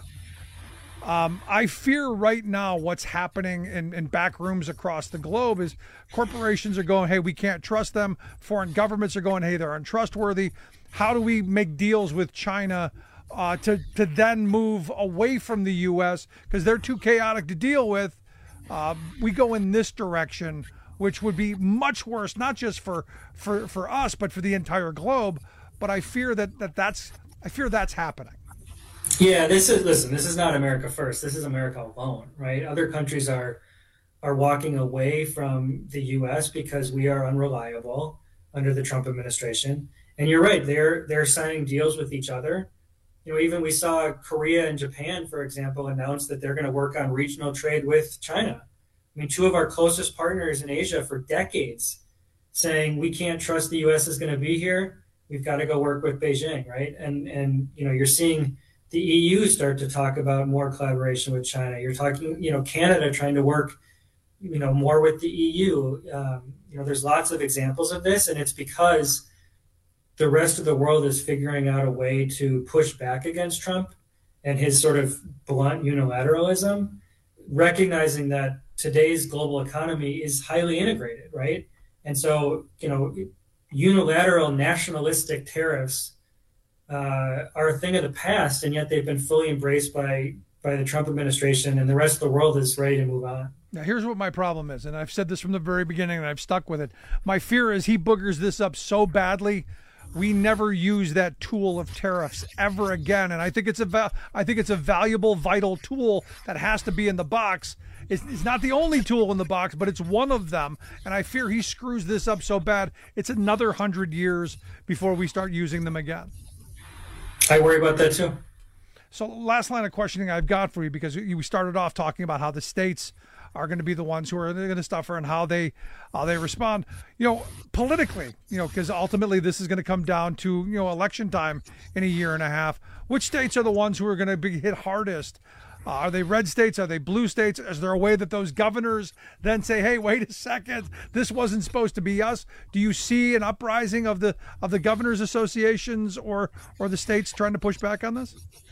I fear right now what's happening in back rooms across the globe is corporations are going, hey, we can't trust them. Foreign governments are going, hey, they're untrustworthy. How do we make deals with China to then move away from the U.S. because they're too chaotic to deal with? We go in this direction, which would be much worse, not just for us, but for the entire globe. But I fear that's happening. Yeah, this is not America first. This is America alone, right? Other countries are walking away from the U.S. because we are unreliable under the Trump administration. And you're right, they're signing deals with each other. Even we saw Korea and Japan, for example, announce that they're going to work on regional trade with China. I mean, two of our closest partners in Asia for decades saying we can't trust the U.S. is going to be here. We've got to go work with Beijing, right? And you're seeing the EU start to talk about more collaboration with China. You're talking, Canada trying to work, more with the EU. There's lots of examples of this, and it's because the rest of the world is figuring out a way to push back against Trump and his sort of blunt unilateralism, recognizing that today's global economy is highly integrated, right? And so, unilateral nationalistic tariffs are a thing of the past, and yet they've been fully embraced by the Trump administration, and the rest of the world is ready to move on. Now, here's what my problem is, and I've said this from the very beginning, and I've stuck with it. My fear is he boogers this up so badly, we never use that tool of tariffs ever again. And I think it's a valuable, vital tool that has to be in the box. It's not the only tool in the box, but it's one of them. And I fear he screws this up so bad, it's another 100 years before we start using them again. I worry about that too. So last line of questioning I've got for you, because we started off talking about how the states are going to be the ones who are going to suffer and how they respond, politically, because ultimately this is going to come down to, election time in a year and a half. Which states are the ones who are going to be hit hardest? Are they red states? Are they blue states? Is there a way that those governors then say, hey, wait a second, this wasn't supposed to be us? Do you see an uprising of the governors associations or the states trying to push back on this?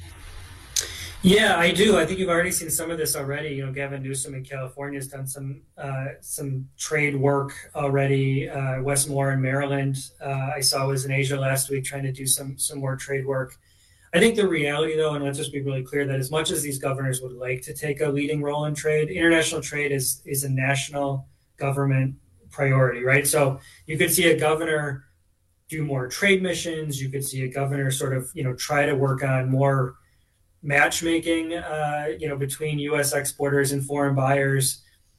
Yeah, I do. I think you've already seen some of this already. Gavin Newsom in California has done some trade work already. Wes Moore in Maryland, I saw was in Asia last week trying to do some more trade work. I think the reality, though, and let's just be really clear, that as much as these governors would like to take a leading role in trade, international trade is a national government priority, right? So you could see a governor do more trade missions. You could see a governor sort of, try to work on more matchmaking, between U.S. exporters and foreign buyers.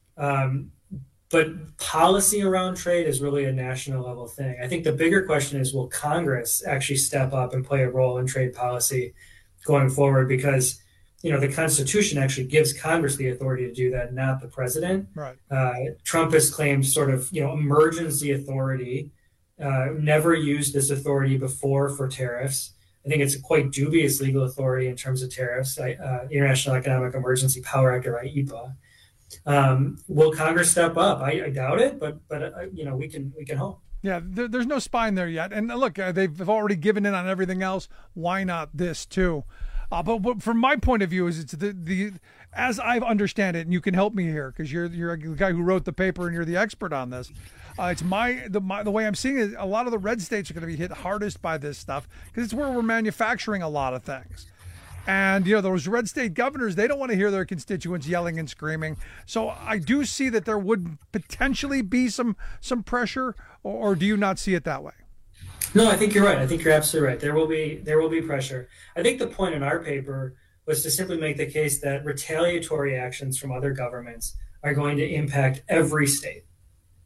But policy around trade is really a national level thing. I think the bigger question is, will Congress actually step up and play a role in trade policy going forward? Because, the Constitution actually gives Congress the authority to do that, not the president. Right. Trump has claimed sort of, emergency authority, never used this authority before for tariffs. I think it's a quite dubious legal authority in terms of tariffs, International Economic Emergency Power Act, or IEPA. Will Congress step up? I doubt it, but we can hope. Yeah, there's no spine there yet. And look, they've already given in on everything else. Why not this too? But from my point of view, is it's the as I understand it, and you can help me here because you're a guy who wrote the paper and you're the expert on this. It's the way I'm seeing it. A lot of the red states are going to be hit hardest by this stuff because it's where we're manufacturing a lot of things. And, those red state governors, they don't want to hear their constituents yelling and screaming. So I do see that there would potentially be some pressure, or do you not see it that way? No, I think you're right. I think you're absolutely right. There will be pressure. I think the point in our paper was to simply make the case that retaliatory actions from other governments are going to impact every state.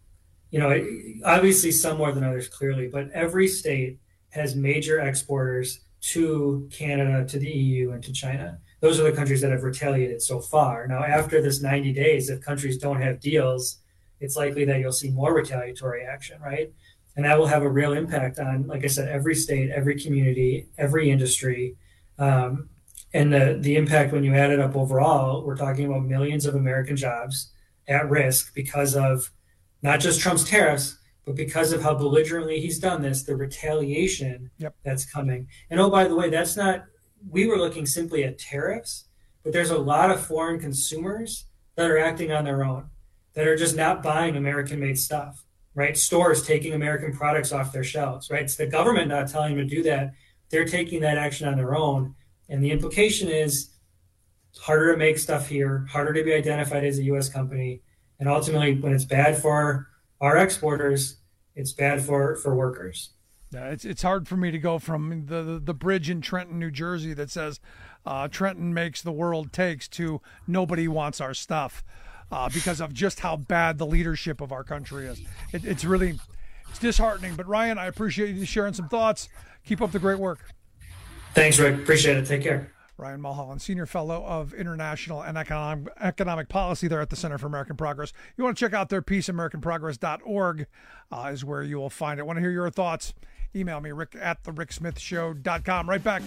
Obviously some more than others, clearly, but every state has major exporters to Canada, to the EU, and to China. Those are the countries that have retaliated so far. Now, after this 90 days, if countries don't have deals, it's likely that you'll see more retaliatory action, right? And that will have a real impact on, like I said, every state, every community, every industry. And the impact, when you add it up overall, we're talking about millions of American jobs at risk because of not just Trump's tariffs, but because of how belligerently he's done this, the retaliation that's coming. And oh, by the way, we were looking simply at tariffs, but there's a lot of foreign consumers that are acting on their own, that are just not buying American-made stuff, right? Stores taking American products off their shelves, right? It's the government not telling them to do that. They're taking that action on their own. And the implication is harder to make stuff here, harder to be identified as a U.S. company. And ultimately, when it's bad for our exporters, it's bad for workers. Yeah, it's hard for me to go from the bridge in Trenton, New Jersey that says Trenton makes the world takes to nobody wants our stuff because of just how bad the leadership of our country is. It's disheartening. But Ryan, I appreciate you sharing some thoughts. Keep up the great work. Thanks, Rick. Appreciate it. Take care. Ryan Mulholland, Senior Fellow of International and Economic Policy there at the Center for American Progress. You want to check out their piece, AmericanProgress.org is where you will find it. Want to hear your thoughts? Email me, rick@thericksmithshow.com. Right back.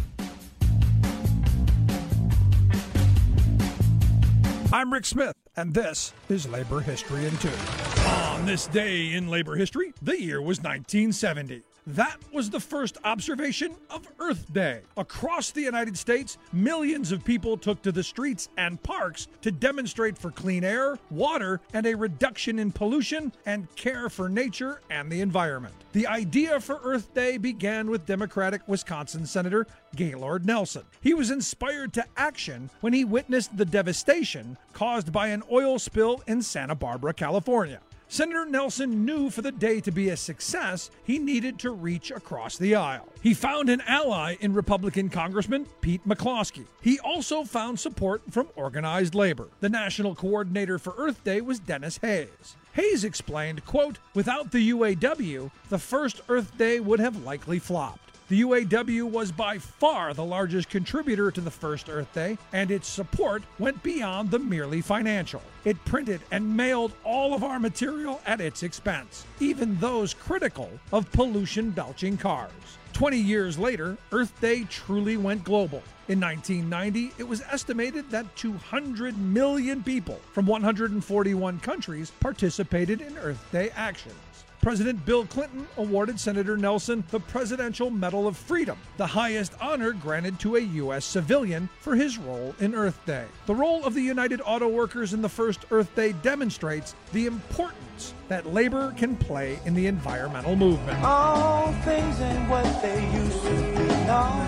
I'm Rick Smith, and this is Labor History in 2. On this day in labor history, the year was 1970. That was the first observation of Earth Day. Across the United States, millions of people took to the streets and parks to demonstrate for clean air, water, and a reduction in pollution and care for nature and the environment. The idea for Earth Day began with Democratic Wisconsin Senator Gaylord Nelson. He was inspired to action when he witnessed the devastation caused by an oil spill in Santa Barbara, California. Senator Nelson knew for the day to be a success, he needed to reach across the aisle. He found an ally in Republican Congressman Pete McCloskey. He also found support from organized labor. The national coordinator for Earth Day was Dennis Hayes. Hayes explained, quote, "Without the UAW, the first Earth Day would have likely flopped. The UAW was by far the largest contributor to the first Earth Day, and its support went beyond the merely financial. It printed and mailed all of our material at its expense, even those critical of pollution-belching cars." 20 years later, Earth Day truly went global. In 1990, it was estimated that 200 million people from 141 countries participated in Earth Day actions. President Bill Clinton awarded Senator Nelson the Presidential Medal of Freedom, the highest honor granted to a U.S. civilian for his role in Earth Day. The role of the United Auto Workers in the first Earth Day demonstrates the importance that labor can play in the environmental movement. All things ain't what they used to be. No.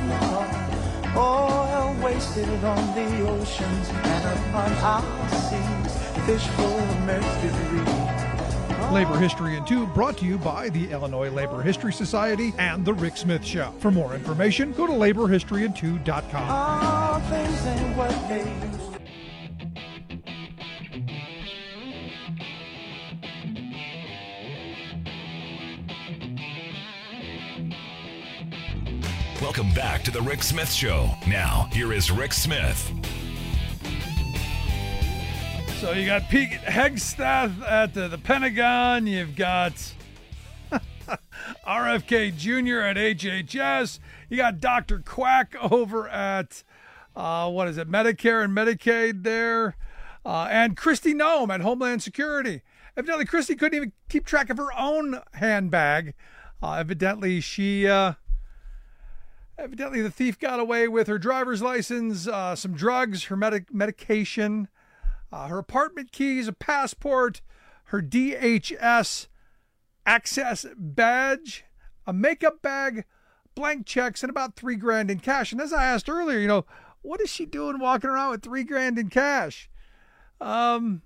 Oil wasted on the oceans and upon our seas, fish full of mercury. Labor History in 2 brought to you by the Illinois Labor History Society and The Rick Smith Show. For more information, go to laborhistoryin2.com. All things ain't what they used to. Welcome back to The Rick Smith Show. Now, here is Rick Smith. So you got Pete Hegseth at the Pentagon. You've got RFK Jr. at HHS. You got Dr. Quack over at, Medicare and Medicaid there. And Kristi Noem at Homeland Security. Evidently, Kristi couldn't even keep track of her own handbag. Evidently, the thief got away with her driver's license, some drugs, her medication, her apartment keys, a passport, her DHS access badge, a makeup bag, blank checks, and about $3,000 in cash. And as I asked earlier, what is she doing walking around with $3,000 in cash? Don't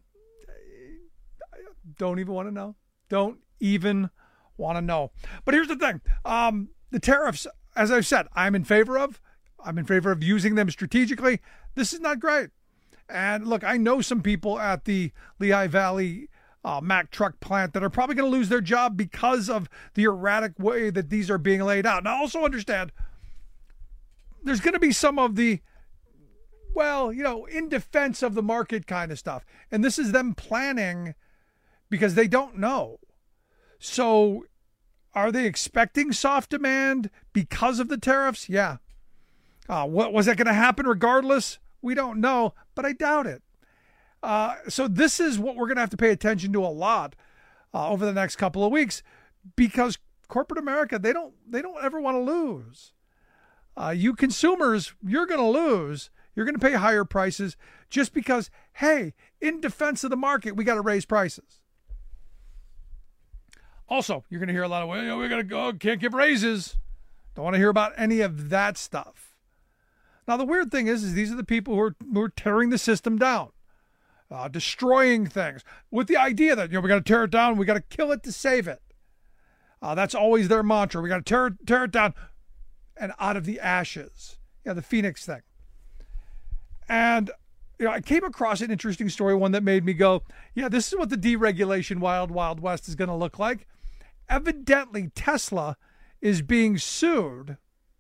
even want to know. Don't even want to know. But here's the thing. The tariffs, as I've said, I'm in favor of using them strategically. This is not great. And look, I know some people at the Lehigh Valley Mack truck plant that are probably going to lose their job because of the erratic way that these are being laid out. Now, also understand, there's going to be some of the, in defense of the market kind of stuff. And this is them planning because they don't know. So are they expecting soft demand because of the tariffs? Yeah. What was that going to happen regardless? We don't know, but I doubt it. So this is what we're going to have to pay attention to a lot over the next couple of weeks, because corporate America, they don't ever want to lose. You consumers, you're going to lose. You're going to pay higher prices just because, hey, in defense of the market, we got to raise prices. Also, you're going to hear a lot of, we got to go, can't give raises. Don't want to hear about any of that stuff. Now, the weird thing is these are the people who are tearing the system down. Destroying things with the idea that, we got to tear it down. We got to kill it to save it. That's always their mantra. We got to tear it down and out of the ashes. The Phoenix thing. And, I came across an interesting story, one that made me go, this is what the deregulation Wild Wild West is going to look like. Evidently, Tesla is being sued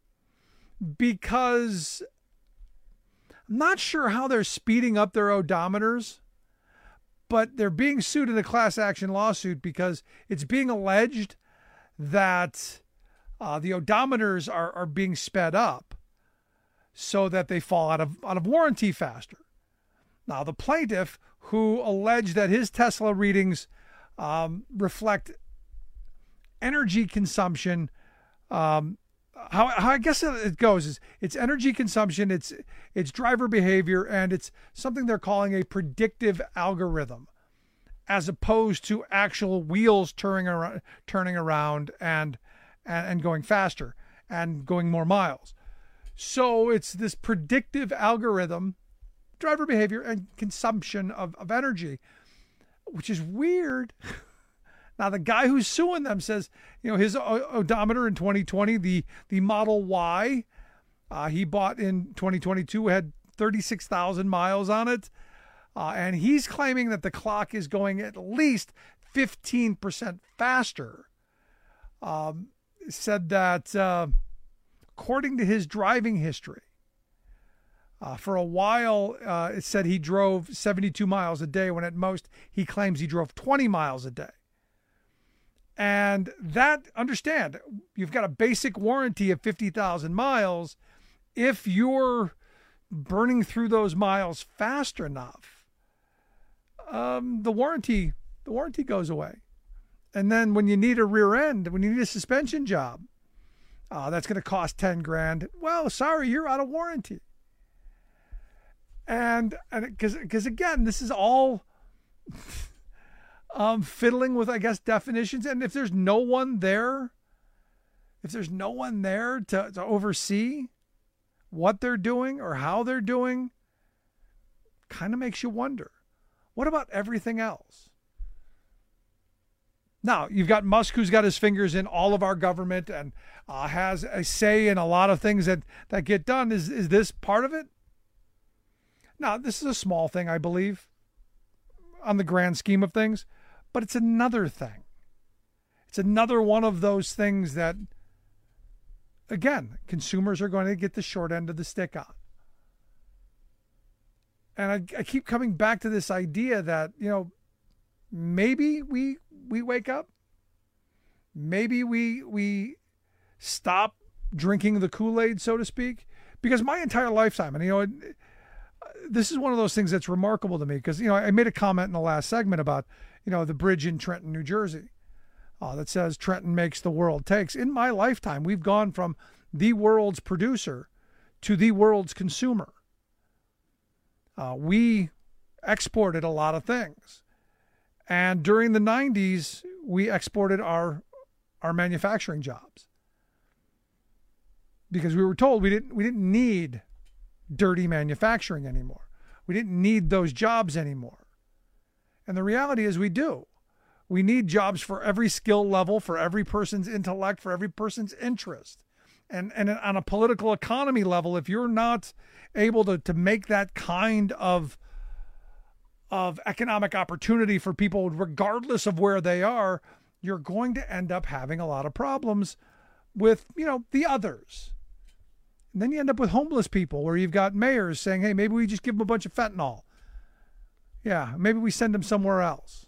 because I'm not sure how they're speeding up their odometers, but they're being sued in a class action lawsuit because it's being alleged that the odometers are being sped up so that they fall out of warranty faster. Now, the plaintiff, who alleged that his Tesla readings reflect energy consumption, how I guess it goes is it's energy consumption, it's driver behavior, and it's something they're calling a predictive algorithm, as opposed to actual wheels turning around and going faster and going more miles. So it's this predictive algorithm, driver behavior and consumption of energy, which is weird. Now, the guy who's suing them says, his odometer in 2020, the Model Y he bought in 2022 had 36,000 miles on it. And he's claiming that the clock is going at least 15% faster. Said that according to his driving history, for a while, it said he drove 72 miles a day, when at most he claims he drove 20 miles a day. And that, understand, you've got a basic warranty of 50,000 miles. If you're burning through those miles fast enough, the warranty goes away. And then when you need a rear end, when you need a suspension job, that's going to cost $10,000. Well, sorry, you're out of warranty. And because again, this is all fiddling with, I guess, definitions. And if there's no one there to oversee what they're doing or how they're doing, kind of makes you wonder, what about everything else? Now, you've got Musk, who's got his fingers in all of our government and has a say in a lot of things that get done. Is this part of it? Now, this is a small thing, I believe, on the grand scheme of things, but it's another thing. It's another one of those things that, again, consumers are going to get the short end of the stick on. And I keep coming back to this idea that, maybe we wake up. Maybe we stop drinking the Kool-Aid, so to speak, because my entire lifetime, and this is one of those things that's remarkable to me, because I made a comment in the last segment about the bridge in Trenton, New Jersey, that says Trenton makes the world takes. In my lifetime, we've gone from the world's producer to the world's consumer. We exported a lot of things. And during the 90s, we exported our manufacturing jobs because we were told we didn't need dirty manufacturing anymore. We didn't need those jobs anymore. And the reality is we do. We need jobs for every skill level, for every person's intellect, for every person's interest. And on a political economy level, if you're not able to make that kind of of economic opportunity for people, regardless of where they are, you're going to end up having a lot of problems with, the others. And then you end up with homeless people where you've got mayors saying, hey, maybe we just give them a bunch of fentanyl. Yeah, maybe we send them somewhere else.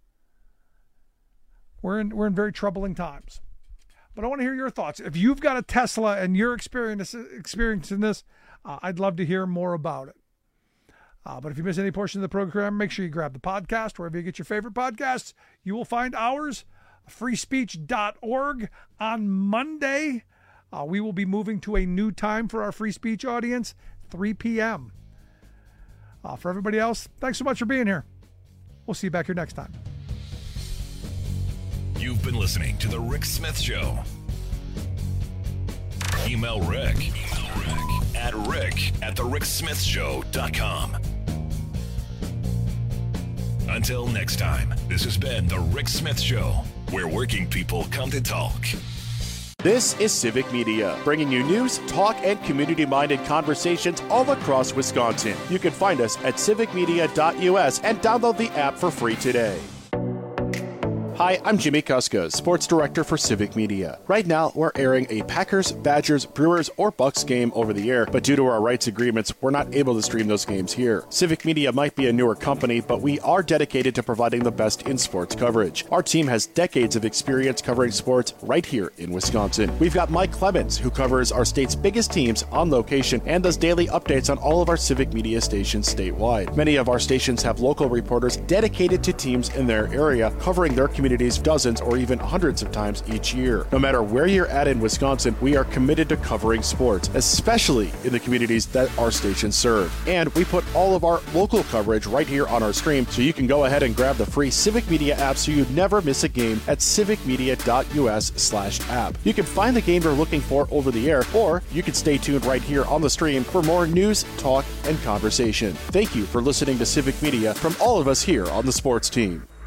We're in very troubling times. But I want to hear your thoughts. If you've got a Tesla and you're experiencing this, I'd love to hear more about it. But if you miss any portion of the program, make sure you grab the podcast wherever you get your favorite podcasts. You will find ours, freespeech.org. On Monday, we will be moving to a new time for our free speech audience, 3 p.m. For everybody else, thanks so much for being here. We'll see you back here next time. You've been listening to The Rick Smith Show. Email Rick at rick@thericksmithshow.com. Until next time, this has been The Rick Smith Show, where working people come to talk. This is Civic Media, bringing you news, talk, and community-minded conversations all across Wisconsin. You can find us at civicmedia.us and download the app for free today. Hi, I'm Jimmy Kuska, Sports Director for Civic Media. Right now, we're airing a Packers, Badgers, Brewers, or Bucks game over the air, but due to our rights agreements, we're not able to stream those games here. Civic Media might be a newer company, but we are dedicated to providing the best in sports coverage. Our team has decades of experience covering sports right here in Wisconsin. We've got Mike Clemens, who covers our state's biggest teams on location and does daily updates on all of our Civic Media stations statewide. Many of our stations have local reporters dedicated to teams in their area, covering their communities dozens or even hundreds of times each year. No matter where you're at in Wisconsin, we are committed to covering sports, especially in the communities that our stations serve. And we put all of our local coverage right here on our stream, so you can go ahead and grab the free Civic Media app so you never miss a game at civicmedia.us/app. You can find the game you're looking for over the air, or you can stay tuned right here on the stream for more news, talk, and conversation. Thank you for listening to Civic Media from all of us here on the sports team.